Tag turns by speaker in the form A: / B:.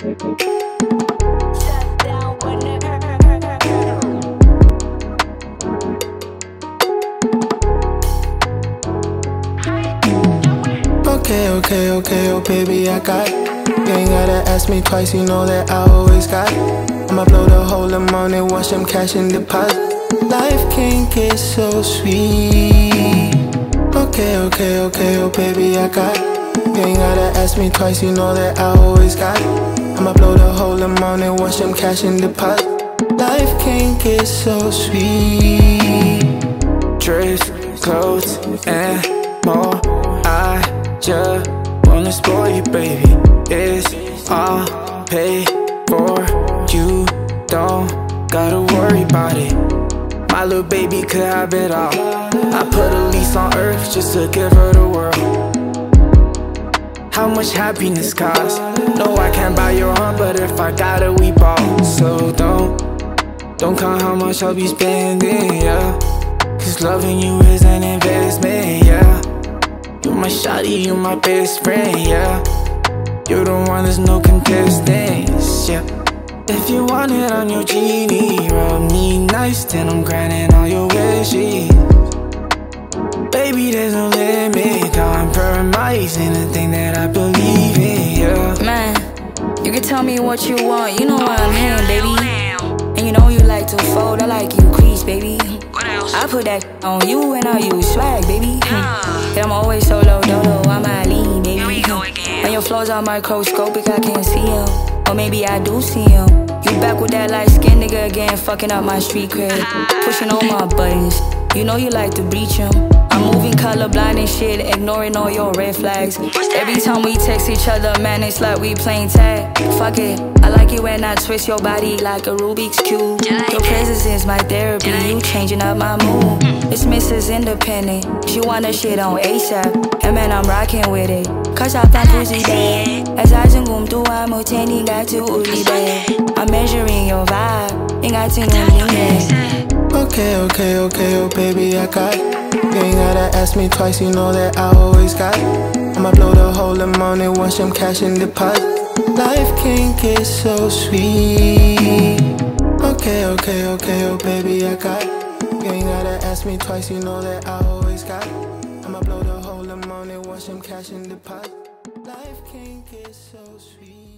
A: Okay, oh baby, I got it. You ain't gotta ask me twice, you know that I always got it. I'ma blow the whole amount and watch them cash and deposit. Life can get so sweet. Okay, oh baby, I got it. You ain't gotta ask me twice, you know that I always got it. I'ma blow the whole amount and watch them cash and deposit. Life can get so sweet.
B: Dress, clothes, and more. I just wanna spoil you, baby. It's all paid for. You don't gotta worry about it. My little baby could have it all. I put a lease on earth just to give her the world. How much happiness costs? No, I can't buy your heart, but if I got it, we bought. So don't count how much I'll be spending, yeah. Cause loving you is an investment, yeah. You my shawty, you my best friend, yeah. You the one, there's no contestants, yeah. If you want it, I'm your genie. Rub me nice, then I'm granting all your wishes. Baby, there's no limit. Compromise in the thing that I believe in, yeah.
C: Man, you can tell me what you want, you know what I'm in, baby. And you know you like to fold, I like you crease, baby. I put that on you and I use swag, baby. Yeah, I'm always solo, dolo, I'm a lean, baby. When your flows are microscopic, I can't see them. Or maybe I do see them. You back with that light skin nigga again, fucking up my street cred. Pushing all my buttons, you know you like to breach them. I'm moving colorblind and shit, ignoring all your red flags. Every time we text each other, man, it's like we playing tag. Fuck it, I like it when I twist your body like a Rubik's Cube. Your presence is my therapy, you changing up my mood. It's Mrs. Independent, she wanna shit on ASAP. And man, I'm rocking with it, cause I find pussy bad. As I kum tu amo teni got to uli bad. I'm measuring your vibe, ain't got to know me.
A: Okay, oh baby, I got it. You ain't gotta ask me twice, you know that I always got it. I'ma blow the whole amount and watch them cash and deposit. Life can get so sweet. Okay, oh baby, I got it. You ain't gotta ask me twice, you know that I always got it. I'ma blow the whole amount and watch them cash and deposit. Life can get so sweet.